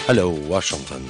هەلو واشنگتن.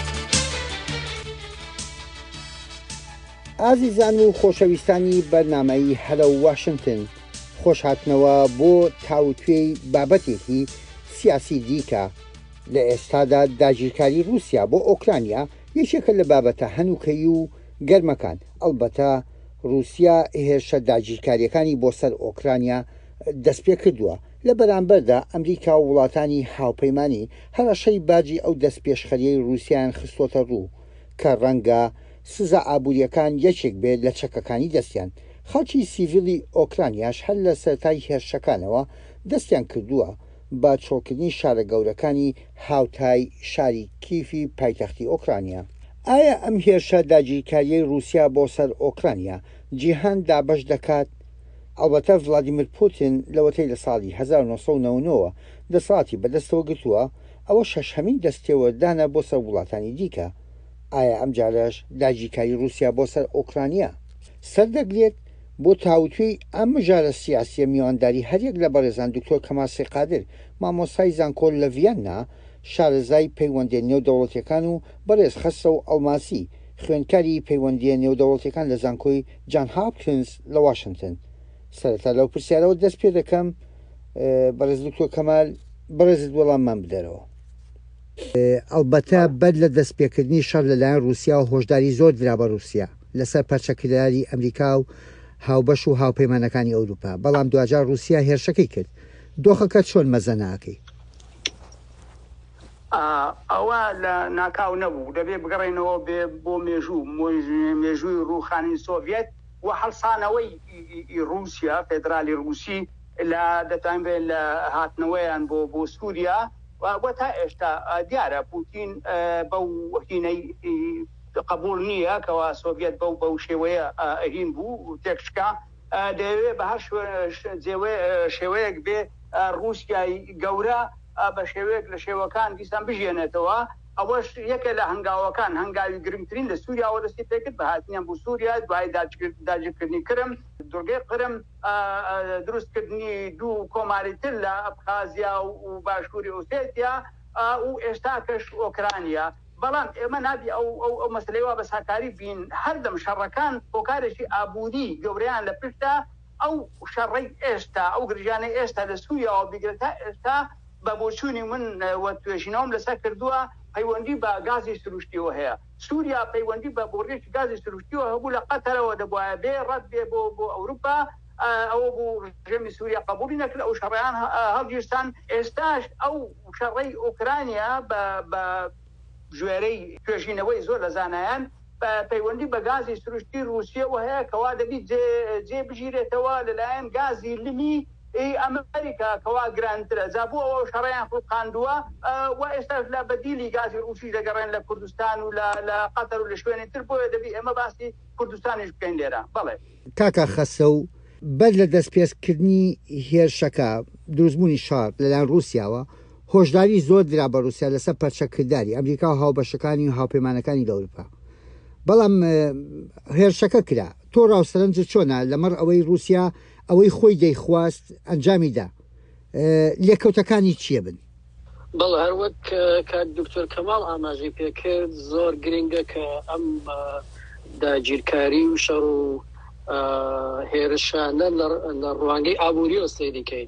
ئازیزان و خۆشەویستانی بەرنامەی هەلو واشنگتن، خۆش هاتنەوە بۆ تاوتوێی بابەتێکی سیاسی دیکە. لە ئێستادا داگیرکاری رووسیا بۆ ئۆکرانیا یەکێکە لە بابەتە هەنووکەی و گەرمەکان. ئەلبەتە رووسیا هێرشە داگیرکاریەکانی بۆ سەر ئۆکرانیا دەست پێ کردووە. لە بەرامبەردا ئەمریکا و وڵاتانی هاوپەیمانی هەرەشەی باجی ئەو دەستپێشخەریەی رووسیان خستۆتە ڕوو کە ڕەنگە سزا ئابوووریەکان یەکێک بێت لە چەکەکانی دەستیان. خەڵکی سیڤیلی ئۆکرانیاش هەر لە سەرەتای هێرشەکانەوە دەستیان کردووە بە چۆڵکردنی شارە گەورەکانی هاوتای شاری کیفی پایتەختی ئۆکرانیا. ئایا ئەم هێرشە داگیرکاریەی رووسیا بۆ سەر ئۆکرانیا جیهان دابەش دەکات؟ ئەلبەتە ڤڵادیمیر پوتین لەوەتەی لە ساڵی 1999 دەسەڵاتی بەدەستەوە گرتووە، ئەوە شەشهەمین دەستێوەردانە بۆ سەر وڵاتانی دیکە. ئایا ئەم جارەش داگیرکاری رووسیا بۆ سەر ئۆکرانیا سەردەگرێت؟ بۆ تاوتوێی ئەم ژارە سیاسیە میوانداری هەرێک لە بەڕێزان دکتۆر کەمال سێقادر، مامۆستای زانکۆ لە ڤیەننا، شارەزای پەیوەندیە نێودەوڵەتیەکان و بەڕێز خەسە و ئەڵماسی، خوێندکاری پەیوەندیە نێودەوڵەتیەکان لە زانکۆی جان هاپکینز لە واشنگتن. سەرەتا لەو پرسیارەوە دەست پێ دەکەم. بەڕێز دکتۆر کەمال، بەڕێزت وەڵاممان بدەرەوە. ئەلبەتە بەر لە دەستپێکردنی شەڕ لەلایەن رووسیا و هۆشداری زۆر درا بە رووسیا لەسەر پەرچەکرداری ئەمریکا و هاوبەش و هاوپەیمانەکانی ئەوروپا، بەڵام دوجار رووسیا هێرشەکەی کرد. دۆخەکە چۆن مەزە ناکەی؟ ئەوە لە ناکاو نەبوو، دەبێ بگەڕێنەوە بێ بۆ مێژووی ڕووخانی سۆڤێت و هەڵسانەوەی رووسیا، فێدرالی رووسی لە دەتوانێت لە هاتنەوەیان بۆ سووریا و تا ئێشتا دیارە پوتین بەو هینەی قبول نییە کەوا سۆڤێت بەو شێوەیە ئەهین بوو تێکشکا، دەوێت بە هەر شێوەیەک بێ رووسیای گەورە بە شێوەیەک لە شێوەکان دیسان بژێنێتەوە. ئەوەش یەکە لە هەنگاوەکان، هەنگاوی گرنگترین لە سووریا وەرەستی پێکرد بە هاتنیان بۆ سووریا دوای داگیرکردنی کرم، دورگەی قرم، دروستکردنی دوو کۆماری تر لە ئەبخازیا و باشووری ئوسێتیا و ئێستاکەش ئۆکرانیا. بەڵام ئێمە نابی ئەو مەسلەیەوە بە ساکاری بین هەردەم شەڕەکان هۆکارێکی ئابووری گەورەیان لە پشتە ئەو شەڕەی ئێستا، ئەو گرژانەی ئێستا لە سووریاوە بیگرێتە ئێستا بە بۆچوونی من وە توێژینەوەم لەسەر کردووە پەیوەندی بە گازی سروشتیەوە هەیە. سووریا پەیوەندی بە بۆڕێکی گازی سروشتیەوە هەبوو لە قەتەرەوە دەبوایە بێ ڕەت بێ بۆ ئەوروپا، ئەوە بوو ڕژێمی سووریا قبولی نەکرد، ئەو شەڕیان هەڵگیرتان. ئێستاش ئەو شەڕەی ئۆکرانیا بە ژێرەی توێژینەوەی زۆر لە زانایان پەیوەندی بە گازی سروشتی رووسیەوە هەیە کەوا دەبیت جێ بژیرێتەوە لەلایەن گازی لمی ئەمریکا کەوا گرانترە. زابوو ئەوە شەڕیان قاندووە و ئێستاش لە بەدیلی گازی رووسی دەگەڕێن لە کوردستان و لە قەتەر و لە شوێنی تر، بۆیە دەبی ئێمە باسی کوردستانیش بکەین لێرە. بەڵێ کاکە خەسە و بەر لە دەستپێکردنی هێرشەکە دروستبوونی شار لەلایەن رووسیاوە هۆشداری زۆر درا بە رووسیا لەسەر پەرچەکرداری ئەمریکا و هاوبەشەکانی و هاوپەیمانەکانی لە ئەوروپا، بەڵام هێرشەکە کرا. تۆ ڕاوسەرنجت چۆنە لەمەڕ ئەوەی رووسیا ئەوەی خۆی دەیخواست ئەنجامیدا؟ لێکەوتەکانی چییە بن؟ بەڵ هەروەک کە دکتۆر کەماڵ ئاماژەی پێکرد زۆر گرنگە کە ئەم داگیرکاری و شەڕ و هێرشانە لە ڕوانگەی ئابووری ئۆستەی دیکەین.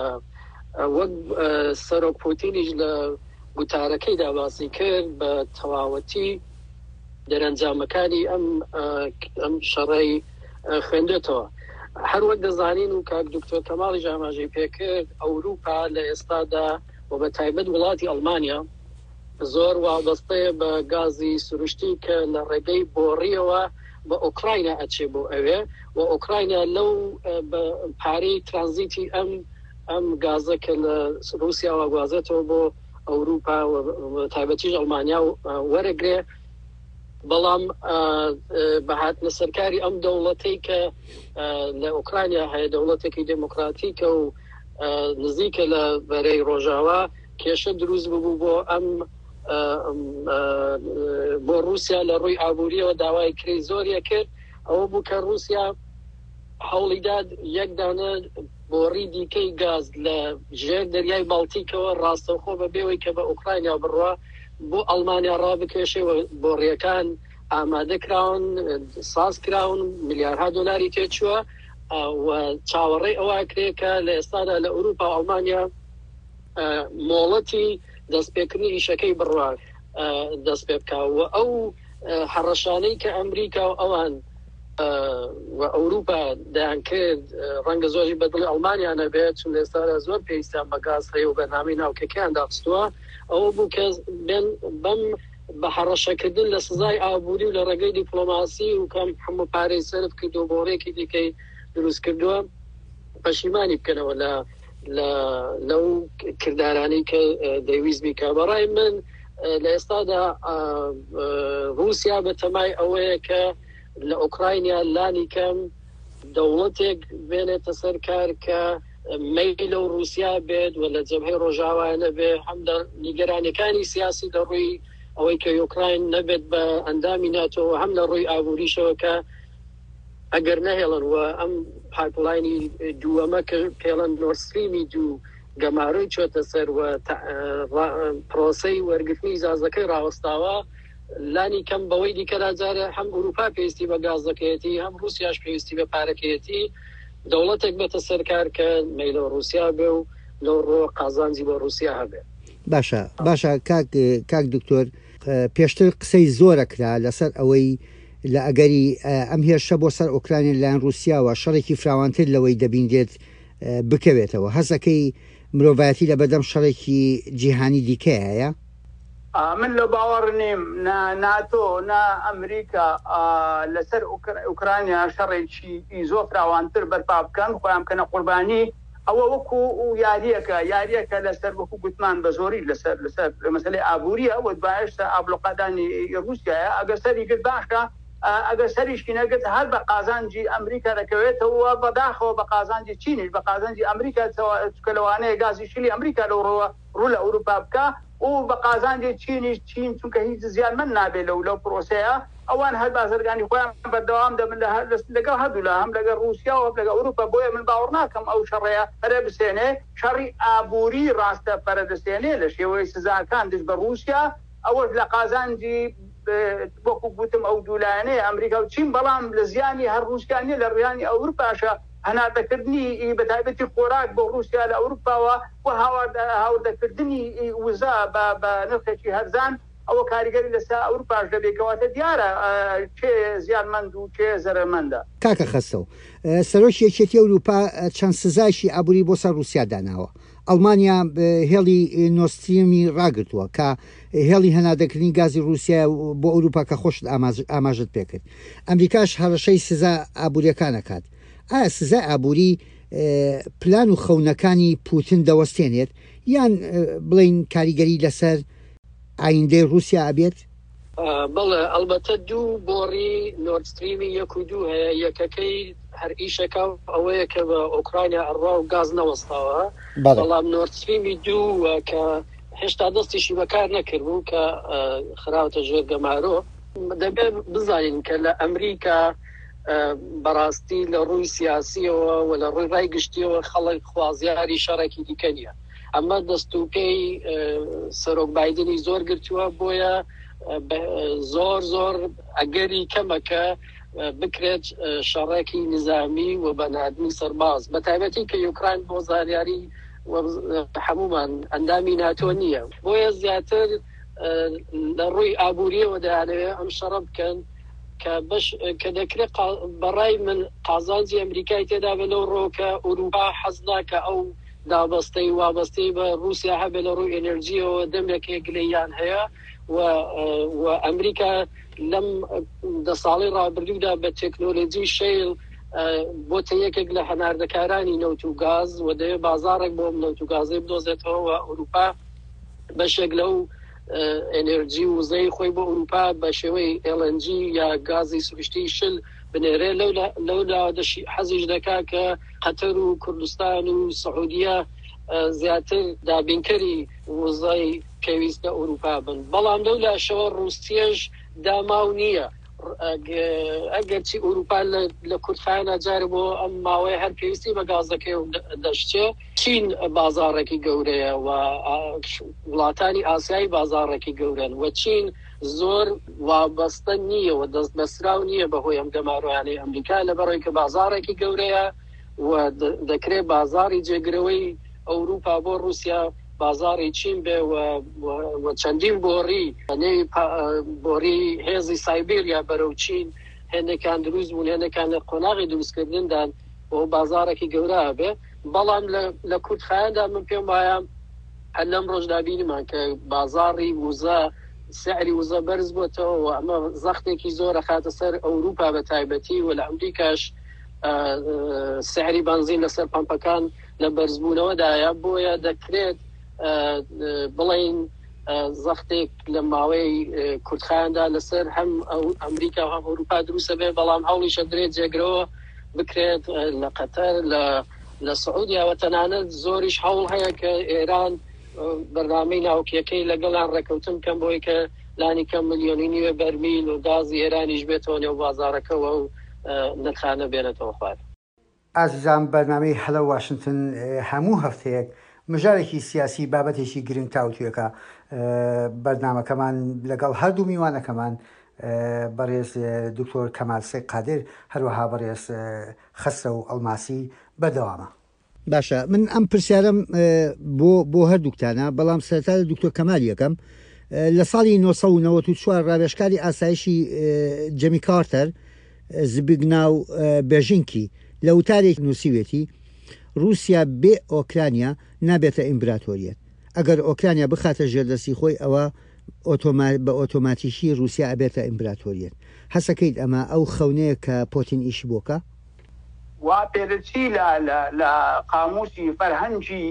وەک سەرۆک پوتینیش لە گوتارەکەیدا باسی کرد بە تەواوەتی دەرەنجامەکانی ئەم شەڕەی خوێندێتەوە. هەروەک دەزانین و کاک دکتۆر کەماڵیش ئاماژەی پێکرد ئەوروپا لە ئێستادا و بە تایبەت وڵاتی ئەڵمانیا زۆر وابەستەیە بە گازی سروشتی کە لە ڕێگەی بۆڕیەوە بە ئۆکراینە ئەچێ بۆ ئەوێ و ئۆکراینە لەو پارەی ترانزیتی ئەم گازە کە لە رووسیا واگوازێتەوە بۆ ئەوروپا و تایبەتیش ئەڵمانیا وەرەگرێ. بەڵام بەهاتنە سەرکاری ئەم دەوڵەتەی کە لە ئۆکرانیا هەیە دەوڵەتێکی دموکراتیکە و نزیکە لە بەرەی ڕۆژاوا کێشە دروست ببوو بۆ رووسیا لە ڕووی ئابووریەوە داوای کری زۆریە کرد. ئەوە بوو کە رووسیا هەوڵیداد یەک دانە بۆڕی دیکەی گاز لە ژێر دەریای باڵتیکەوە ڕاستەوخۆ بە بێەوەی کە بە ئوکراینیا بڕوا بۆ ئەڵمانیا ڕابکێشێ بۆ ڕێەکان ئامادە کراون ساز کراون ملیارها دۆلاری تێچووە و چاوەڕێی ئەوە کرێ کە لە ئێستادا لە ئەوروپا و ئەڵمانیا مۆڵەتی دەستپێکردنی ئیشەکەی بڕوا دەست پێ بکە و ئەو هەڕەشانەی کە ئەمریکا و ئەوان و ئەوروپا دایان کرد ڕەنگە زۆری بەدڵی ئەڵمانیا نەبێت چون ئێستادا زۆر پێویستیان بە گاز هەیە و بەرنامەی ناوکەکەیان داخستووە ئەوە بوو کە بەم بە هەڕەشەکردن لە سزای ئابووری و لە ڕێگەی دیپلۆماسی و کەم هەموو پارەی سرف کردو بۆ ڕێکی دیکەی دروست کردووە پەشیمانی بکەنەوە لەو کردارانی کە دەیویست بیکە. بەڕای من لە ئێستادا رووسیا بە تەمای ئەوەیە کە لە ئۆکراینیا لانی کەم دەوڵەتێک بێنێتە سەر کار کە مەیل و رووسیا بێت و لە جەبهەی ڕۆژاوایانە بێ هەم نیگەرانەکانی سیاسی لە ڕووی ئەوەی کە یوکراین نەبێت بە ئەندامی ناتۆ هەم لە ڕووی ئابووریشەوە کە ئەگەر نەهێڵن و ئەم پایپلاینی دووەمە کە پێڵەن نۆرستریمی دوو گەماروی چۆتە سەر و پرۆسەی وەرگرتنی ئیجازەکەی ڕاوەستاوە لانی کەم بەوەی دیکەدا جارە هەم ئەوروپا پێویستی بە گازەکەیەتی هەم رووسیاش پێویستی بە پارەکەیەتی دەوڵەتێک بێتە سەرکار کە مەیلە رووسیا بێ و لەو ڕۆ قازانجی بۆ رووسیا هەبێ. باشە کاک دکتۆر پێشتر قسەی زۆرەکرا لەسەر ئەوەی لە ئەگەری ئەم هێرشە بۆ سەر ئۆکرانی لایەن رووسیاوە شەڕێکی فراوانتر لەوەی دەبیندێت بکەوێتەوە. هەزەکەی مرۆڤایەتی لە بەدەم شەڕێکی جیهانی دیکە هەیە؟ من لە باوەڕ نیم ناتۆ نا ئەمریکا لەسەر ئوکرانیا شەڕێکی زۆر فراوانتر بەرپا بکەن خۆیان بکەنە قوربانی ئەوە وەکو یاریەکە لەسەر وەکو گوتمان بە زۆری لەسەر مەسەلەی ئابووریە و باشە ئابلوقەدانی رووسیایە ئەگەر سەری کرد باشە ئەگەر سەریشکی نەگرت هەر بە قازانجی ئەمریکا دەکەوێتەوە بەداخەوە بە قازانجی چینیش بە قازانجی ئەمریکا لەوانەیە گازی شیلی ئەمریکا ڕوو لە ئەوروپا بکە و بە قازانجی چینیش چین چونکە هیچ زیانمەند نابێت لەو پرۆسەیە ئەوان هەر بازرگانی خۆیان بەردەوام دەبن لەگەڵ هەردوولا هەم لەگەڵ رووسیا و لەگەڵ ئەوروپا بۆیە من باوەڕ ناکەم ئەو شەڕەیە پەرە بسێنێ شەڕی ئابووری ڕاستە پەرە دەستێنێ لە شێوەی سزاکان دش بە رووسیا ئەوەش لە قازانجی وەکو گوتم ئەو دوولایەنەیە ئەمریکا و چین بەڵام لە زیانی هەر رووسیانی لە ڕیانی ئەوروپاشە هەناردەکردنی بەتایبەتی خۆراک بۆ رووسیا لە ئەوروپاوە و هاوردەکردنی وزا بە نرخێکی هەرزان ئەوە کاریگەری لەسەر ئەوروپاش دەبێتەوەتە دیارە چێ زیانمەند و چێ زەرمەندە. کاکە خەستەو سەرۆکی یەکێتی ئەوروپا چەند سزایشی ئابووری بۆ سەر رووسیا داناوە. ئەڵمانیا هێڵی نۆستریمی ڕاگرتووە کە هێڵی هەنادەکردنی گازی رووسیا بۆ ئەوروپا کە خۆشت ئاماژت پێکرد. ئەمریکاش هەڕەشەی سزا ئابووریەکانەکات. ئایا سزای ئابووری پلان و خەونەکانی پوتین دەوەستێنێت یان بڵین کاریگەری لەسەر ئایندەی رووسیا ئەبێت؟ بەڵێ ئەلبەتە دوو بۆڕی نۆردستریمی 1 و 2 هەیە. یەکەکەی هەر ئیشەکە ئەوەیە کە بە ئۆکراینیا ئەڕوا و گاز نەوەستاوە بەڵام نۆردستریمی 2 کە هێشتا دەستیشی بەکار نەکردبوو کە خراوەتە ژێر گەمارۆ دەبێت بزانین کە لە ئەمریکا بەڕاستی لە ڕووی سیاسیەوە و لە ڕووی ڕای گشتیەوە خەڵک خوازیاری شەڕێکی دیکە نیە. ئەمە دەستوپێی سەرۆک بایدنی زۆر گرتووە بۆیە زۆر ئەگەری کەمەکە بکرێت شەڕێکی نظامی و بەنادمی سەرباز بە تایبەتی کە یوکراین بۆ زاریاری هەمومان ئەندامی ناتۆ نییە. بۆیە زیاتر لە ڕووی ئابووریەوە دەیانەوێت ئەم شەڕە بکەن کە دەکرێت بەڕای من قازانجی ئەمریکای تێدا بێت لەو ڕۆکە ئەوروپا حەز ناکە ئەو دابەستەی وابەستەی بە رووسیا هەبێ لە ڕووی ئێنەرژیەوە دەمێکێ گلەیان هەیە و ئەمریکا لەم 10 ساڵی ڕابردوودا بە تێکنۆلۆژی شەیل بۆتە یەکێک لە هەناردەکارانی نەوت و گاز و دەوێت بازارێک بۆ نەوت و گازەی بدۆزێتەوە و ئەوروپا بەشێک لەو ئێنەرژی وزەی خۆی بۆ ئەوروپا بە شێوەی LNG یا گازی سروشتی شل بنێرێ لەو حەزیش دەکا کە قەتەر و کوردستان و سعودیە زیاتر دابینکەری وزای پێویستە ئەوروپا بن. بەڵام لەو لاشەوە رووسیەش داماو نییە. ئەگەرچی ئەوروپا لە کورتخایەنە جارە بۆ ئەم ماوەیە هەر پێویستی بە گازەکەی دەشتێ چین بازارێکی گەورەیە و وڵاتانی ئاسیایی بازارێکی گەورن و چین زۆر وابەستە نییە و دەست بەسراو نییە بەهۆی ئەم دەماڕۆیانەی ئەمریکا لەبەرەوەی کە بازارێکی گەورەیە و دەکرێت بازاری جێگرەوەی ئەوروپا بۆ رووسیا بازاری چین بێ و چەندین بۆری هێزی سایبێریا بەرەو چین هێندێکان دروست بوون هێندێکان لە قۆناغی دروستکردندان بۆ بازارێکی گەورە بێ بەڵام لە کورتخایەندا من پێم وایە هەر لەم ڕۆژدا بینمان کە بازاری وزە سعری وزە بەرز بۆتەوە و ئەمە زەختێکی زۆرە خاتە سەر ئەوروپا بە تایبەتی و لە ئەمریکاش سعری بنزین لەسەر پەمپەکان لە بەرزبوونەوەدایە بۆیە دەکرێت بڵین زەختێک لە ماوەی کورتخایەندا لەسەر هەم ئەمریکا و هەم ئەوروپا دروستە بێ بەڵام هەوڵیشە درێت جێگرەوە بکرێت لە قەتەر لە سعودیا و تەنانەت زۆریش هەوڵ هەیە کە ئێران بەرنامەی ناوکیەکەی لەگەڵان ڕێکەوتن کەم بۆی کە لانی کەم ملیۆنی نیوە بەرمیل و گازی ئێرانیش بێتەوە نێو بازارەکەەوە و نرخانە بێنێتەوە خوار. ئازیزان بەرنامەی هەلە واشنگتن هەموو هەفتەیەک مژارێکی سیاسی بابەتێکی گرنگ تاوتوێکە بەرنامەکەمان لەگەڵ هەردوو میوانەکەمان بەڕێز دکتۆر کەمال سێ قادر هەروەها بەڕێز خەسرە و ئەڵماسی بەردەوامە. باشە من ئەم پرسیارم بۆ هەردووکتانە بەڵام سەرەتا دکتۆر کەمال یەکەم لە ساڵی 1994 ڕاوێژکاری ئاسایشی جەمی کارتەر زبگناو بێژینکی لە وتارێک نووسیوێتی رووسیا بێ ئۆکرانیا نابێتە ئیمپراتۆریەت ئەگەر ئۆکرانیا بخاتە ژێردەستی خۆی ئەوە بە ئۆتۆماتیشی رووسیا ئەبێتە ئیمپراتۆریەت هەسەکەیت ئەمە ئەو خەونەیە کە پۆتین ئیشی بۆکە وا پێرچی لە قاموسی فەرهەنگی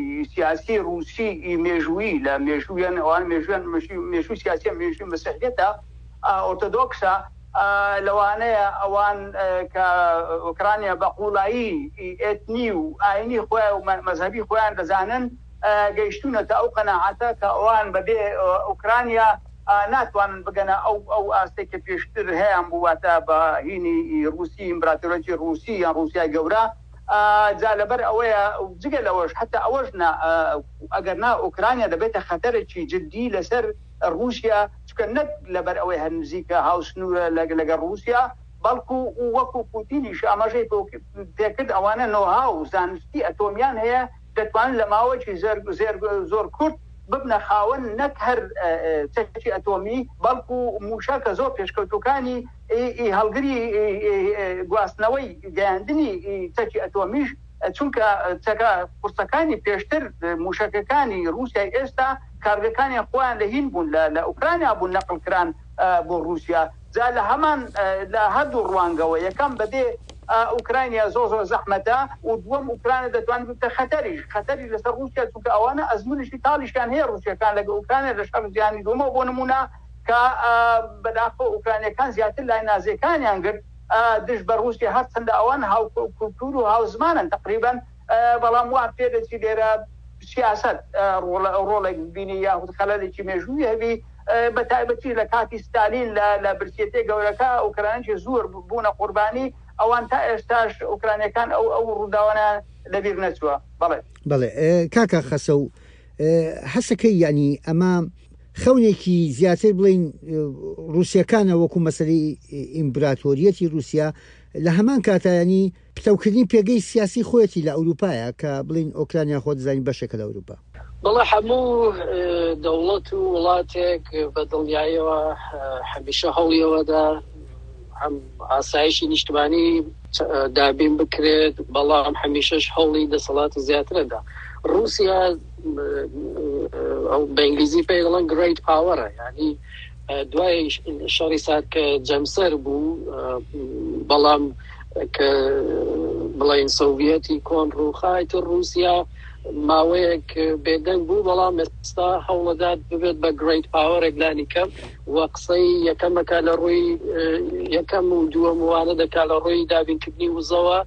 سیاسی رووسی مێژووی لە مێژوویان ئەوان مێژووی سیاسی مێژووی مەسیحیەتە ئۆرتۆدۆکسە لەوانەیە ئەوان کە ئۆکرانیا بە قوڵایی ئێتنی و ئاینی خۆیان و مەذهبی خۆیان دەزانن گەیشتونەتە ئەو قەناعەتە کە ئەوان بەبێ ئۆکرانیا ناتوانن بگەنە ئەو ئاستێک کە پێشتر هەیەیان بواتە بە هینی رووسی ئیمپراتۆریەتی رووسی یان رووسیای گەورە جا لەبەر ئەوەیە جگە لەوەش حتا ئەوەش ئەگەر نا ئۆکرانیا دەبێتە خەتەرێکی جدی لەسەر رووسیا چکە نەک لەبەر ئەوەی هەر نزیکە هاوسنوورە لەگەڵ رووسیا بەڵکو وەکو پوتینیش ئاماژەی پێکرد ئەوانە نۆها و زانستی ئەتۆمیان هەیە دەتوانن لە ماوەیەکی زۆر کورت ببنە خاوەن نەک هەر چەکی ئەتۆمی بەڵکو موشەکە زۆر پێشکەوتوەکانی هەڵگری گواستنەوەی گەیاندنی چەکی ئەتۆمیش چونکە چەکە قورسەکانی پێشتر موشەکەکانی رووسیای ئێستا کارگەکانی خۆیان لە هین بوون لە ئوکرانیا بوون نەقلکران بۆ رووسیا جا لە هەمان لە هەردوو ڕوانگەوە یەکەم بەدێ ئوکرانیا زۆر زەحمەتە و دووەم ئوکرانیا دەتوانێت بتە خەتەری لەسەر رووسیا چونکە ئەوانە ئەزمونشی تاڵیشیان هەیە رووسیەکان لەگە ئوکرانیا لە شەڕ جیهانی دووەمەوە بۆ نمونە کە بەداخۆ ئوکرانیەکان زیاتر لای نازیەکانیان گرت دش بە رووسیا هەر چەندە ئەوان هاوکولتور و هاوزمانن تقریبا بەڵام وا پێدەچی لێرە سیاست ڕۆڵێک بینی یاخود خەلەلێکی مێژووی هەبی بە تایبەتی لە کاتی ستالین لە برسێتەی گەورەکە ئوکرانیی زۆر بوونە قوربانی ئەوان تا ئێستاش ئوکرانیەکان ئەو ڕووداوانە لەبیر نەچووە. بەڵێ کاکە خەسە و هەسەکەی یعنی ئەمە خەونێکی زیاتر بڵین رووسیەکانە وەکو مەسەلەی ئیمپراتۆریەتی رووسیا لە هەمان کاتایانی پتەوکردنی پێگەی سیاسی خۆەتی لە ئەوروپایە کە بڵین ئۆکرانیا خۆ دەزانین بەشێکە لە ئەوروپا. بەڵێ هەموو دەوڵەت و وڵاتێک بە دڵنیاییەوە هەمیشە هەوڵیەوەدا هەم ئاسایشی نیشتمانی دابین بکرێت بەڵام هەمیشەش هەوڵی دەسەڵاتی زیاترەدا. رووسیا بە ئینگلیزی پێی دەڵێن گریت پاوەرە یعنی دوای شەڕی سارد کە جەمسەر بوو بەڵام کە بڵین سۆڤیەتی کۆن ڕووخایتە رووسیا ماوەیەک بێدەنگ بوو بەڵام ئێستا هەوڵەدات ببێت بە گریت پاوەرێک لانی کەم و قسەی یەکەمەکە لە ڕووی یەکەم و دووەم وانە دەکا لە ڕووی دابینکردنی وزەوە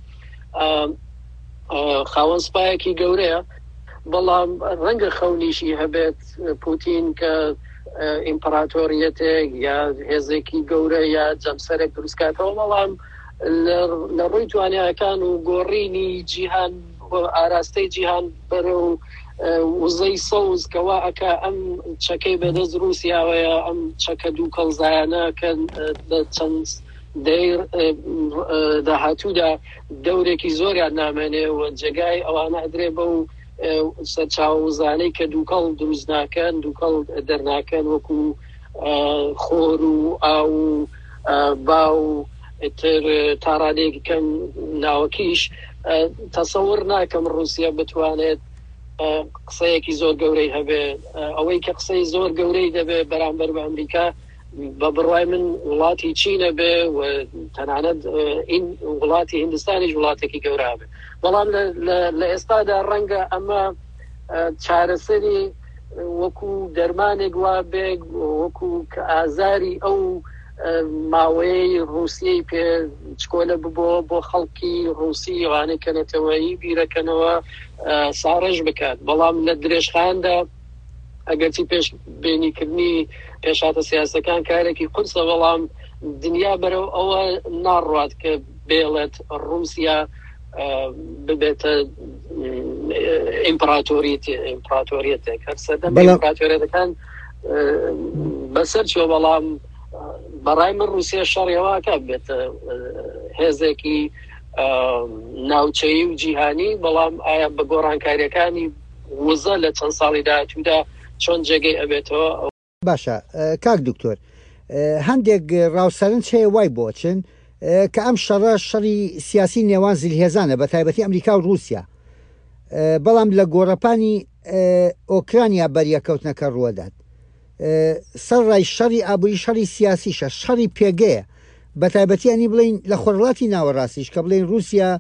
خاوەن سپایەکی گەورەیە بەڵام ڕەنگە خەونیشی هەبێت پوتین کە ئیمپراتۆریەتێک یا هێزێکی گەورە یا جەمسەرێک دروستکاتەوە بەڵام لە ڕووی توانایەکان و گۆڕینی جیهان ئاراستەی جیهان بەرە و وزەی سەوز کەوا ئەکا ئەم چەکەی بەدەست رووسیاوەیە ئەم چەکە دوو کەڵزایانە کە چەند دەیر داهاتوودا دەورێکی زۆریان نامێنێ و جێگای ئەوانە ئەدرێ بە و سەرچاوزانەی کە دووکەڵ دروست ناکەن دووکەڵ دەرناکەن وەکو خۆر و ئاو و با و تر تاڕانێکی کەم ناوەکیش تەسەور ناکەم رووسیا بتوانێت قسەیەکی زۆر گەورەی هەبێ ئەوەی کە قسەی زۆر گەورەی دەبێ بەرامبەر بە ئەمریکا بە بڕوای من وڵاتی چینە بێ و تەنانەت این وڵاتی هیندستانیش وڵاتێکی گەورە بێ بەڵام لە ئێستادا ڕەنگە ئەمە چارەسەری وەکو دەرمانێک وا بێ وەکو کە ئازاری ئەو ماوەیەی رووسیەی پێ چکۆلە ببۆ بۆ خەڵکی رووسی وانەی کە نەتەوەیی بیرەکەنەوە ساڕژ بکات بەڵام لە درێژخاندا ئەگەرچی پێش بینیکردنی پێشاتە سیاسەکان کارێکی قورسە بەڵام دنیا بەرەو ئەوە ناڕوات کە بێڵێت رووسیا ببێتە ئیمپراتۆریەتێک هەرسەردەم ئیمپراتۆریەتەکان بەسەر چۆ بەڵام بەڕای من رووسیا شەڕێواکە بێتە هێزێکی ناوچەیی و جیهانی بەڵام ئایا بە گۆڕانکاریەکانی وزە لە چەند ساڵی داهاتوودا چۆن جێگەی ئەبێتەوە باشە کاک دکتۆر هەندێک ڕاوسەرنج هەیە وای بۆچن کە ئەم شەڕە شەڕی سیاسی نێوان زیلهێزانە بە تایبەتی ئەمریکا و رووسیا بەڵام لە گۆڕەپانی ئۆکرانیا بەریەکەوتنەکە ڕوەدات سەرڕای شەڕی ئابووری شەڕی سیاسیشە شەڕی پێگەیە بە تایبەتیانی بڵین لە خۆرڵاتی ناوەڕاستیش کە بڵین رووسیا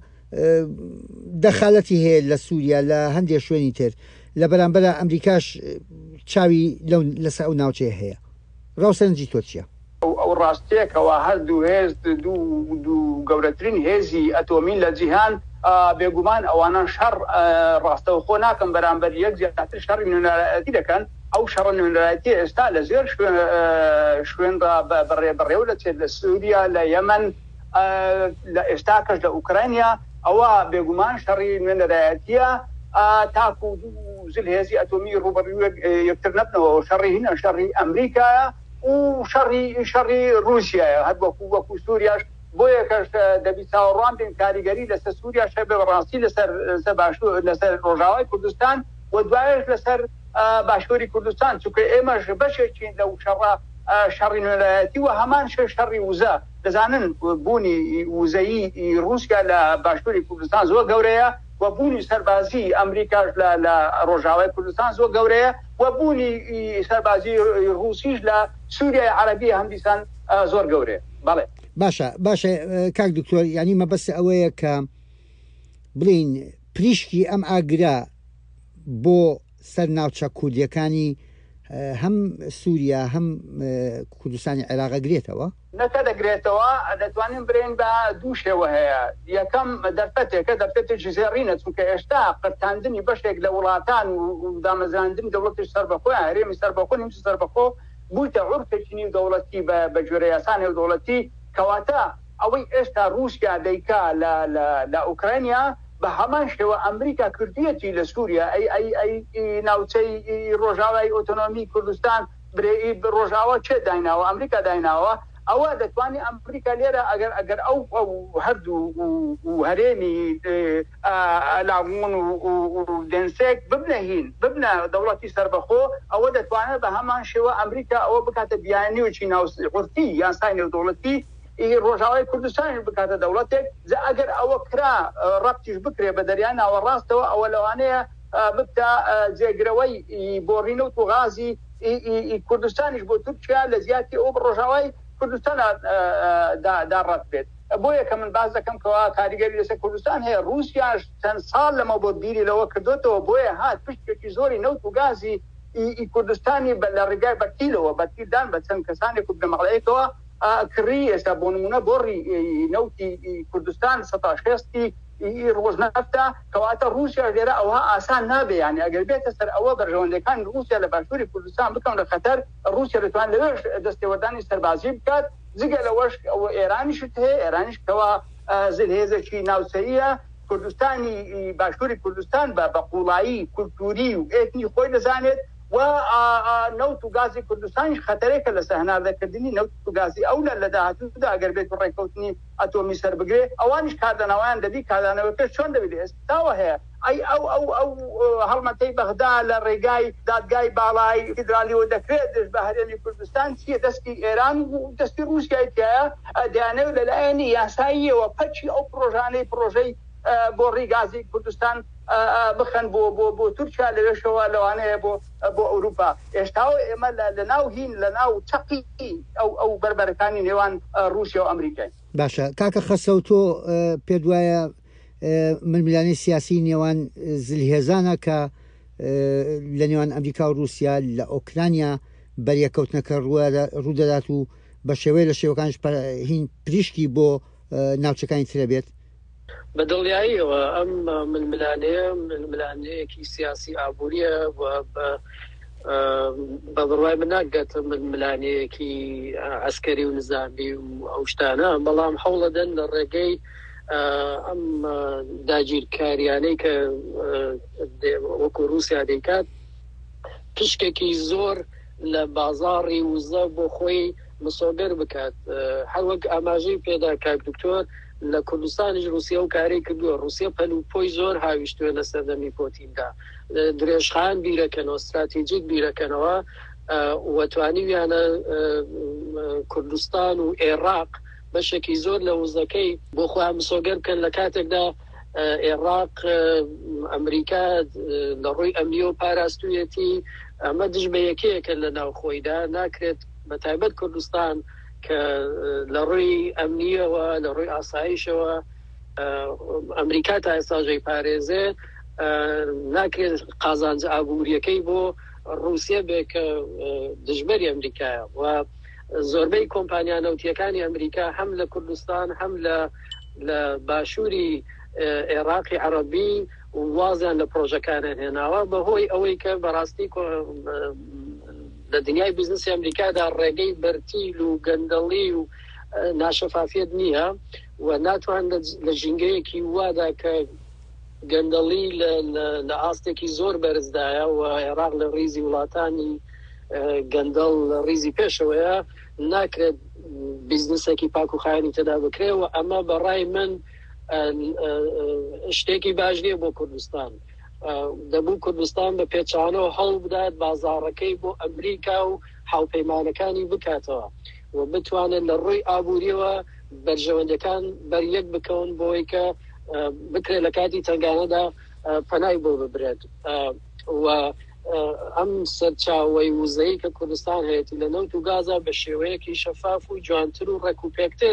دەخالەتی هەیە لە سووریا لە هەندێک شوێنی تر لە بەرامبەرە ئەمریکاش چاوی لەسەر ئەو ناوچەیە هەیە ڕاوسەرنجی تۆ چییە؟ ئەو ڕاستەیەکەوە هەردوو هێز دوو گەورەترین هێزی ئەتۆمین لە جیهان بێگومان ئەوانە شەڕ ڕاستەوخۆ ناکەم بەرامبەر یەک زیاتر شەڕی نوێنەرایەتی دەکەن ئەو شەڕە نوێنەرایەتی ئێستا لە زێر شوێندا بەڕێوە دەچێت لە سووریا لە یەمەن لە ئێستا کەش لە ئوکرانیا ئەوە بێگومان شەڕی نوێنەرایەتیە تاکو زل هێزی ئەتۆمی ڕوبەڕووی یەکتر نەبنەوە شەڕی هینە شەڕی ئەمریکایە و شەڕی رووسیایە هەر وەکو سووریاش بۆ یەکەش دەبی چاوەڕوان بین کاریگەری لەسەر سووریا شەبێ بەڕاستی لەسەر ڕۆژاوای کوردستان و دوایش لەسەر باشووری کوردستان چونکە ئێمەش بەشێکین لەو شەڕی نوێنەرایەتی و هەمان شەڕی وزە دەزانن بوونی وزەیی رووسیا لە باشووری کوردستان زۆر گەورەیە و بوونی سەربازی ئەمریکاش لە ڕۆژاوای کوردستان زۆر گەورەیە و بوونی سەربازی رووسیش لە سووریای عەرەبی هەندیسان زۆر گەورەیە بەڵێ باشە کاک دکتۆر یعنی مەبەست ئەوەیە کە بڵین پریشکی ئەم ئاگرا بۆ سەر ناوچە کوردیەکانی هەم سووریا هەم کوردستانی عێراقەگرێتەوە نەکە دەگرێتەوە دەتوانین برێن بە دوو شێوە هەیە یەکەم دەرفەتێکە دەرفەتێکی زێڕینە چونکە ئێستا قرتاندنی بەشێک لە وڵاتان و دامەزراندنی دەوڵەتیش سەربەخۆیان هەرێمی سەربەخۆ نیمچە سەربەخۆ بوویتە عورفێکی نێو دەوڵەتی بە جۆرە یاسا نێو دەوڵەتی کەواتە ئەوەی ئێستا رووسیا دەیکا لە ئوکرانیا بە هەمان شێوە ئەمریکا کردویەتی لە سووریا ئەی ناوچەی ڕۆژاوای ئۆتۆنۆمی کوردستان ڕۆژاوە چێ دایناوە ئەمریکا دایناوە ئەوە دەتوانێت ئەمریکا لێرە ئەگەر ئەو هەردوو هەرێمی لاغون و دەنسێک ببنە دەوڵەتی سەربەخۆ ئەوە دەتوانێت بە هەمان شێوە ئەمریکا ئەوە بکاتە بیانیوەکی ناوقورتی یان سای نێودەوڵەتی ڕۆژاوای کوردستانی بکاتە دەوڵەتێک ئەگەر ئەوە کرا ڕەبتیش بکرێ بە دەریان ناوەڕاستەوە ئەوە لەوانەیە ببتە جێگرەوەی بۆڕینەوت و غازی کوردستانیش بۆ تورکیا لە زیاتی ئەو ڕۆژاوای کوردستان داڕەت بێت بۆیە کە من باز دەکەم کەوا کاریگەری لەسەر کوردستان هەیە رووسیاش چەند ساڵ لەمە بۆ بیری لەوە کردوێتەوە بۆیە هات پشتێکی زۆری نەوت و غازی کوردستانی لە ڕێگای بەتیلەوە بەتیلدان بە چەند کەسانێک و بنەمەڵەیەکەوە کڕی ئێستا بۆ نمونە بۆڕی نەوتی کوردستان 16 ڕۆژنەفتا کەواتە رووسیا لێرە ئەوها ئاسان نابێ یعنی ئەگەر بێتە سەر ئەوە بەرژەوەندەکان رووسیا لە باشووری کوردستان بکەون لە خەتەر رووسیا دەتوان لەوێش دەستێوەردانی سەربازی بکات جگە لەوەش ئەوە ئێرانیشت هەیە ئێرانیش کەوا زلهێزێکی ناوچەیە کوردستانی باشووری کوردستان بە قوڵایی کولتوری و ئێتنی خۆی دەزانێت و نەوت و گازی کوردستانیش خەتەرێکە لە سەهناردەکردنی نەوت و گازی ئەو لە داهاتوودا ئەگەر بێت ڕێکەوتنی ئەتۆمی سەر بگرێ ئەوانیش کاردانەوەیان دەبی کاردانەوەکە چۆن دەبێت ئێستاوە هەیە ئەو هەڵمەتەی بەغدا لە ڕێگای دادگای باڵای فیدرالیەوە دەکرێت بە هەرێمی کوردستان چیە دەستی ئێران و دەستی رووسیای تایە دەیانەوێت لەلایەنی یاساییەوە پەچی ئەو پرۆژەی بۆ ڕێگازی کوردستان بخەن بۆ تورکیا لەوێشەوە لەوانەیە بۆ ئەوروپا ئێشتاوە ئێمە لە ناو هین لە ناو چەقی ئەو بەربەرەکانی نێوان رووسیا و ئەمریکای. باشە کاکە خەسەو تۆ پێت وایە ململانەی سیاسی نێوان زلهێزانە کە لە نێوان ئەمریکا و رووسیا لە ئۆکرانیا بەریەکەوتنەکە ڕوودەدات و بە شێوەیە لە شێوەکانش هین پریشکی بۆ ناوچەکانی ترە بێت؟ بەدڵیاییەوە ئەم ململانەیەکی سیاسی ئابوووریە بە بڕوای من ناگاتە ململانەیەکی عسکەری و نظامی و ئەو شتانە بەڵام هەوڵەدەن لە ڕێگەی ئەم داگیرکاریانەی کە وەکو رووسیا دەیکات پشکێکی زۆر لە بازاڕی وزە بۆ خۆی مسۆگەر بکات هەر وەک ئاماژەی پێدا کاک دکتۆر لە کوردستانیش رووسیا و کاری کردووە رووسیا پەلوپۆی زۆر هاویشتوێ لە سەردەمی پۆتیندا درێژخان بیرەکەنەوە استراتیجیک بیرەکەنەوە وەتوانیویانە کوردستان و عێراق بەشێکی زۆر لە وزەکەی بۆ خۆیان مسۆگەر بکەن لە کاتێکدا عێراق ئەمریکا لە ڕووی ئەمنیە و پاراستویەتی ئەمە دژ بە یەکەیەکە لە ناو خۆیدا ناکرێت بە تایبەت کوردستان کە لە ڕووی ئەمنیەوە لە ڕووی ئاسایشەوە ئەمریکا تا ئێستاژەی پارێزێ ناکرێت قازانج ئابوووریەکەی بۆ رووسیا بێ کە دژبەری ئەمریکایە و زۆربەی کۆمپانیا نەوتیەکانی ئەمریکا هەم لە کوردستان هەم لە باشووری عێراقی عەرەبی وازیان لە پرۆژەکانە هێناوە بەهۆی ئەوەی کە بەڕاستی لە دنیای بیزنسی ئەمریکادا ڕێگەی بەرتیل و گەندەڵی و ناشەفافیت نییە و ناتوان لە ژینگەیەکی وادا کە گەندەڵی لە ئاستێکی زۆر بەرزدایە و عێراق لە ڕیزی وڵاتانی گەندەڵ لە ڕیزی پێشەوەیە ناکرێت بیزنسێکی پاک و خایانی تێدا بکرێەوە ئەمە بەڕای من شتێکی باش نییە بۆ کوردستان دەبوو کوردستان بە پێچانەوە هەڵ بدات بازاڕەکەی بۆ ئەمریکا و هاوپەیمانەکانی بکاتەوە و بتوانن لە ڕووی ئابووریەوە بەرژەوەندەکان بەریەک بکەون بۆی کە بکرێت لە کاتی تنگانەدا پەنای بۆ ببرێت و ئەم سەرچاوەی وزەی کە کوردستان هەیەی لە نەوت و گازە بە شێوەیەکی شەفاف و جوانتر و ڕێکوپێکتر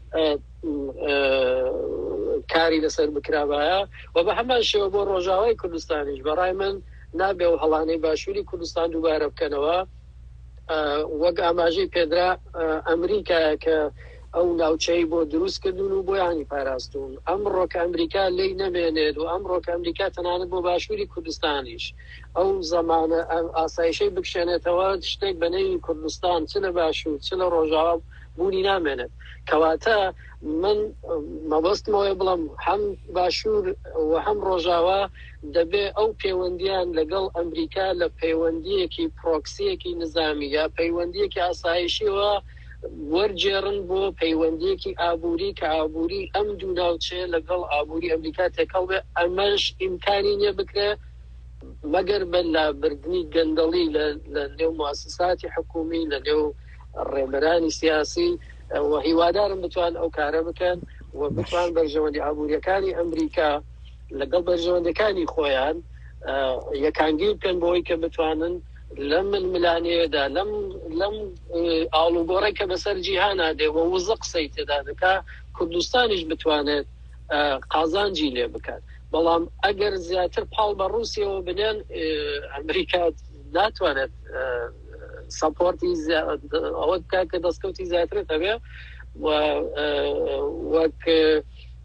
کاری لەسەر بکرابایە و بە هەمان شێوە بۆ ڕۆژاوای کوردستانیش بەڕای من نابێ و هەڵانەی باشووری کوردستان دووبارە بکەنەوە وەک ئاماژەی پێدرا ئەمریکایە کە ئەو ناوچەی بۆ دروست کردون و بۆیانی پاراستون ئەمڕۆ کە ئەمریکا لی نەمێنێت و ئەمڕۆ کە ئەمریکا تەنانەت بۆ باشووری کوردستانیش ئەو زەمانە ئاسایشەی بکشێنێتەوە شتێک بەنەوی کوردستان چ لە باشوور چ لە ڕۆژاوا بوونی نامێنێت کەواتە من مەبەستمەوەی بڵم هەم باشوور و هەم ڕۆژاوا دەبێ ئەو پەیوەندیان لەگەڵ ئەمریکا لە پەیوەندیەکی پرۆکسیەکی نظامی یا پەیوەندیەکی ئاسایشیەوە وەرجێڕن بۆ پەیوەندیەکی ئابووری کە ئابووری ئەم دوو ناوچەیە لەگەڵ ئابووری ئەمریکا تێکەڵ بێ ئەمەش ئیمکانی نییە بکرێ مەگەر بە لابردنی گەندەڵی لە نێو مواسساتی حکومی لە نێو ڕێبەرانی سیاسی و هیوادارم بتوان ئەو کارە بکەن و بتوان بەرژەوەندی ئابووریەکانی ئەمریکا لەگەڵ بەرژەوەندەکانی خۆیان یەکانگیر بکەن بۆی کە بتوانن لەم ململانەیەدا لەم ئاڵوگۆڕی کە بەسەر جیهانا دێ و وزە قسەی تێدا دەکا کوردستانیش بتوانێت قازانجی لێ بکات بەڵام ئەگەر زیاتر پاڵ بە رووسیەوە بنێن ئەمریکا ناتوانێت سەپۆرتی ئەوە بکات کە دەستکەوتی زیاترێت هەبێ وەک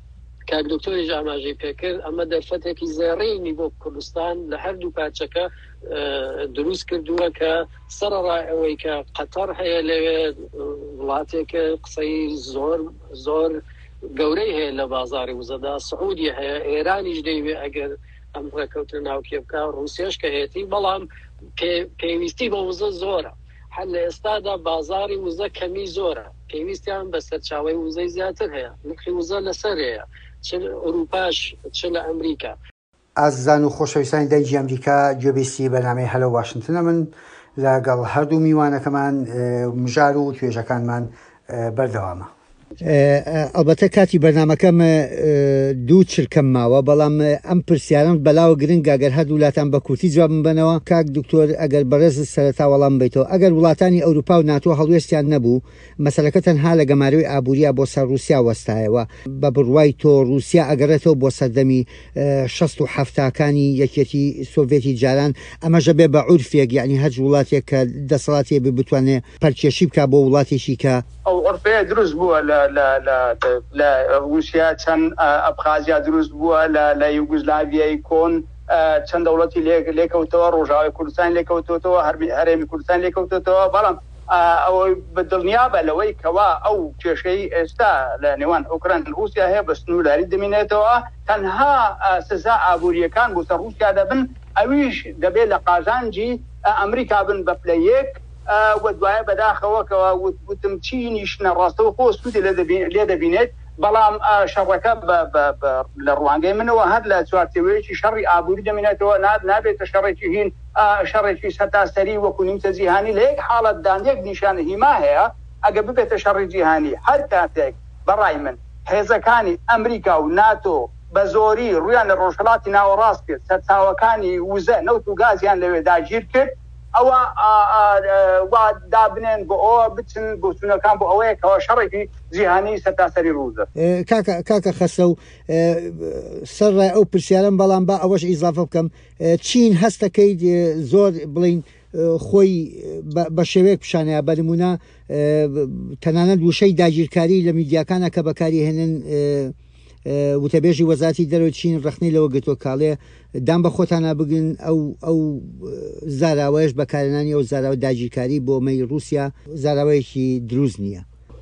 کاک دکتۆریش ئاماژەی پێکرد ئەمە دەرفەتێکی زێڕینی بۆ کوردستان لە هەردوو پارچەکە دروست کردووە کە سەرڕای ئەوەی کە قەتەر هەیە لەوێ وڵاتێکە قسەی زۆر گەورەی هەیە لە بازاری وزەدا، سعودی هەیە، ئێرانیش دەیوێ ئەگەر ئەم ڕێکەوتن ناوکێ بکە، رووسیاش کە هەیەی، بەڵام پێویستی بە وزە زۆرە. هەر لە ئێستادا بازاری وزە کەمی زۆرە، پێویستیان بە سەرچاوی وزەی زیاتر هەیە، نرخی وزە لەسەر هەیە، چ لە ئەوروپاش چ لە ئەمریکا. ئازان و خۆشەویستانی دایکی ئەمریکا گوێبیستی بەنامەی هەلۆ واشنگتنە، من لەگەڵ هەردوو میوانەکەمان مژار و توێژەکانمان بەردەوامە. ئەلبەتە کاتی بەرنمەکەم دوو چرکەم ماوە، بەڵام ئەم پرسیارم بەلاوە گرنگ ئەگەر هەردوو وڵاتان بە کورتی جوابم بنەوە. کاک دکتۆر ئەگەر بەڕێز سەرەتا وەڵام بیتەوە، ئەگەر وڵاتانی ئەوروپا و ناتۆ هەڵوێستیان نەبوو، مەسەلەکە تەنها لە گەماروی ئابووریە بۆ سەر رووسیا وەستایەوە، بە بڕوای تۆ رووسیا ئەگەڕێتەوە بۆ سەردەمی 1970ەکانی یەکێتی سۆڤێتی جاران، ئەمەژە بێ بە عورفێک، یعنی هەر وڵاتێک کە دەسەڵاتی بتوانێت پەرچێشی بکە بۆ وڵاتێکی کە ئەو عورفەیە دروست بووە لە رووسیا، چەند ئەبخازیا دروست بووە لە یوگزلاڤیای کۆن، چەند دەوڵەتی لێکەوتەوە، ڕۆژاوای کوردستان لێکەوتەوە، هەرێمی کوردستان لێکەوتەوە، بەڵام ئەوەی بەدڵنیابە لەوەی کەوا ئەو کێشەی ئێستا لە نێوان ئۆکران رووسیا هەیە بە سنوورداری دەمێنێتەوە، تەنها سزا ئابووریەکان بۆ سەر رووسیا دەبن، ئەویش دەبێت لە قازانجی ئەمریکا بن بە پلەیەک و دوایە بەداخەوەکەوە وتم چینیش نەڕاستەوە خۆ سوودی لێ دەبینێت، بەڵام شەڕەکە لە ڕوانگەی منەوە هەر لە چوارچێوەیەکی شەڕی ئابووری دەمێنێتەوە، نابێتە شەڕێکی هین، شەڕێکی سەرتاسەری وەکو نیمچە جیهانی. لە یەک حاڵەتدان یەک نیشانە هیما هەیە، ئەگە ببێتە شەڕی جیهانی، هەر کاتێک بەڕای من هێزەکانی ئەمریکا و ناتۆ بە زۆری ڕویان لە ڕۆژهەڵاتی ناوەڕاست کرد، سەرچاوەکانی وزە نەوت و گازیان لەوێ داگیر کرد، ئەوە دابنێن بۆ ئەوە بچن بۆ چونەکان بۆ ئەوەیە کەەوە شەڕێکی جیهانی سەرتاسەری ڕووزە. کاکە خەسە و سەرڕای ئەو پرسیارم، بەڵام با ئەوەش ئیزافە بکەم، چین هەستەکەیت زۆر بڵین خۆی بە شێوەیەک پیشانەیە، بە نمونە تەنانەت وشەی داگیرکاری لە میدیاکانە کە بەکاری هێنن، وتەبێژی وەزارەتی دەرەوەی چین ڕخنەی لەوە گرتووە کاڵێ دام بە خۆتانە بگن ئەو زاراوەیەش بەکارهێنانی ئەو زاراوە داگیرکاری بۆ مەی رووسیا زاراوەیەکی دروست نییە.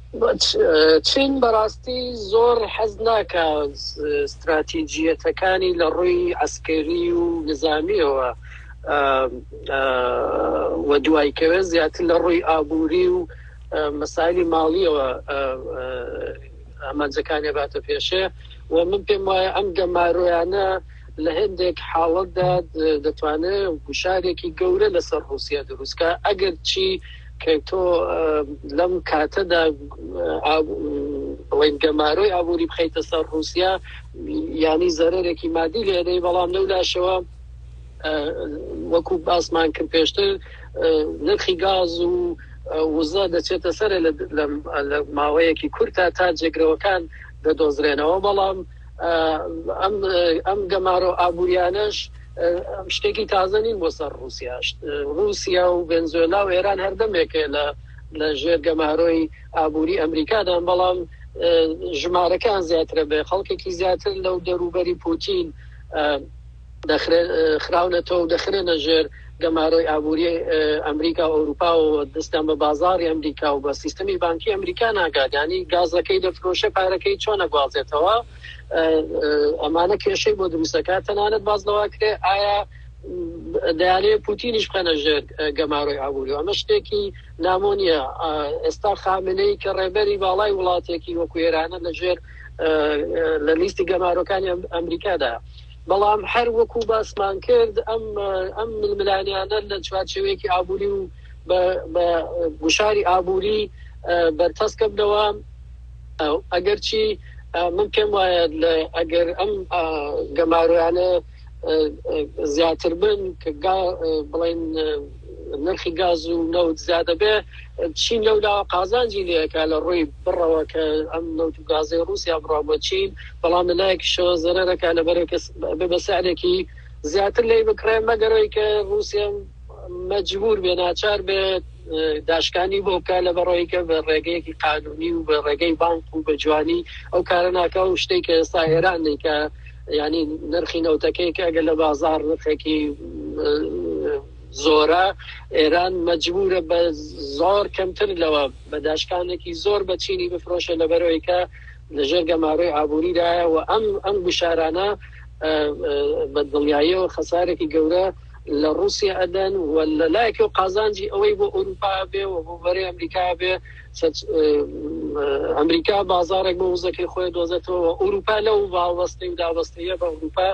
چین بەڕاستی زۆر حەز ناکە استراتیجیەتەکانی لە ڕووی عسکەری و نظامیەوە و دوایکەوە زیاتر لە ڕووی ئابووری و مەسایلی ماڵیەوە ئامانجەکانی باتە پێشێ، و من پێم وایە ئەم گەماڕۆیانە لە هەندێک حاڵەتدا دەتوانێت گوشارێکی گەورە لەسەر رووسیا دروستکە، ئەگەر چی کە تۆ لەم کاتەدا بڵێن گەماڕۆی ئابووری بخەیتە سەر رووسیا، یانی زەرێکی مادی لێدەی، بەڵام لەولاشەوە وەکو باسمان کرد پێشتر نرخی گاز و وزە دەچێتە سەر لە ماوەیەکی کورتە تا جێگرەوەکان دەدۆزرێنەوە، بەڵام ئەم گەماڕۆ ئابووریانەش شتێکی تازە نین بۆ سەر رووسیا و ڤێنزوێلا و ئێران هەردەمێکە لە ژێر گەماڕۆی ئابووری ئەمریکادان، بەڵام ژمارەکان زیاترە بێ، خەڵکێکی زیاتر لەو دەروبەری پوتین خراونەتەوە و دەخرێنە ژێر گەماڕۆی ئابووری ئەمریکا و ئەوروپا و دەستیان بە بازاری ئەمریکا و بە سیستەمی بانکی ئەمریکا ناگات، ینی گازەکەی دەفرۆشە پارەکەی چۆن نەگوازێتەوە. ئەمانە کێشەی بۆ دروستەکە تەنانەت باز لەوە کرێ ئایا دەیانەوێت پوتینیش بخەنە ژێر گەماڕۆی ئابووری، ئەمە شتێکی نامۆنیە. ئێستا خامنەی کە ڕێبەری باڵای وڵاتێکی وەکو ئێرانە لە ژێر لە لیستی گەماڕۆکانی ئەمریکادا، بەڵام هەر وەکو باسمان کرد ئەم ململانیانە لە چوارچێوەیەکی ئابووری و بە گوشاری ئابووری بەرتەسکە بنەوە. ئەگەر چی من پێم وایە ئەگەر ئەم گەماڕۆیانە زیاتر بن کە بڵێن نرخی گاز و نەوت زیادە بێ، چین لەولا قازانجی لەکە لە ڕووی بڕەوە کە ئەم نەوت و گازی رووسیا بڕاو بە چین، بەڵام لەلایەکیشەوە زەرەرەکە لەبەرەوە بە سعرێکی زیاتر لێ بکرێن، مەگەرەوەی کە رووسیا مەجبور بێ ناچار بێت داشکانی بۆ بکە لە بەڕۆیکە بە ڕێگەیەکی قانونی و بە ڕێگەی بانک و بە جوانی ئەو کارە ناکە و شتێک کە ئێستا ئێران کە ینی نرخی نەوتەکەی کە ئەگەر لە بازار نرخێکی زۆرە ئێران مەجبورە بە زۆر کەمتر لەوە بە داشکانێکی زۆر بە چینی بفرۆشە لە بەرەوەی کە لەژێر گەماڕۆی ئابووریدایە و ئەم گوشارانە بە دڵیاییەوە خەسارێکی گەورە لە رووسیا ئەدەن و لە لایەکی و قازانجی ئەوەی بۆ ئەوروپا بێ و بۆ بەرەی ئەمریکا بێ ئەمریکا بازارێک بۆ وزەکەی خۆی دۆزێتەوە ئەوروپا لەو باوەستەی و دابەستەیە بە ئەوروپا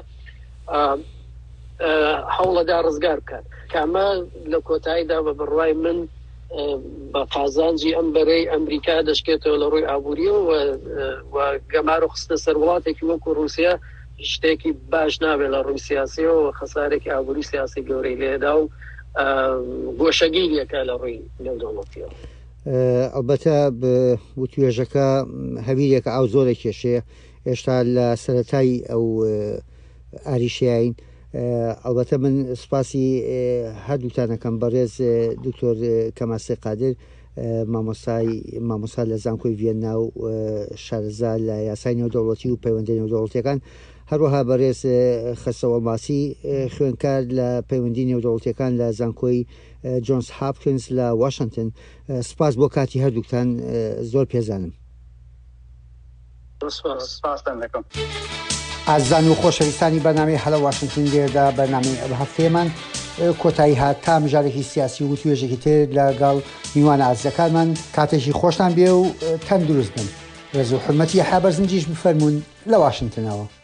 هەوڵەدا ڕزگار بکات کامە لە کۆتاییدا بە بڕوای من بە قازانجی ئەم بەرەی ئەمریکا دەشکێتەوە لە ڕووی ئابووریەوە و گەمار و خستە سەر وڵاتێکی وەکو رووسیا شتێکی باش نابێت لە ڕووی سیاسیەوە و خەسارێکی ئابووری سیاسی گەورەی لێدا و گۆشەگیریەکە لە ڕووی نێودەوڵەتیەوە. ئەلبەتە وتوێژەکە هەویرێکە ئاو زۆرە کێشەیە هێشتا لە سەرەتای ئەو ئاریشیاین. ئەلبەتە من سوپاسی هەردووتانەکەم بەڕێز دکتۆر کەماسێ قادر مامۆستا لە زانکۆی ڤێننا و شارەزا لە یاسای نێودەوڵەتی و پەیوەندی نێودەوڵەتیەکان هەروەها بەڕێز خەسەوە ماسی خوێنکار لە پەیوەندی نێودەوڵەتیەکان لە زانکۆی جۆنس هاپکینز لە واشنگتن. سپاس بۆ کاتی هەردووکتان زۆر پێزانم. ئازان و خۆشەویستانی بەنامەی هەلە واشنگتن لێردا بەنامەی هەفتەیەمان کۆتایی هات تا مژارێکی سیاسی و توێژێکی تر لەگەڵ میوانە ئازیەکانمان کاتێکی خۆشتان بێ و تەندروست بن. ڕێز و حورمەتی حابەرزنجیش بفەرمونون لە واشنگتنەوە.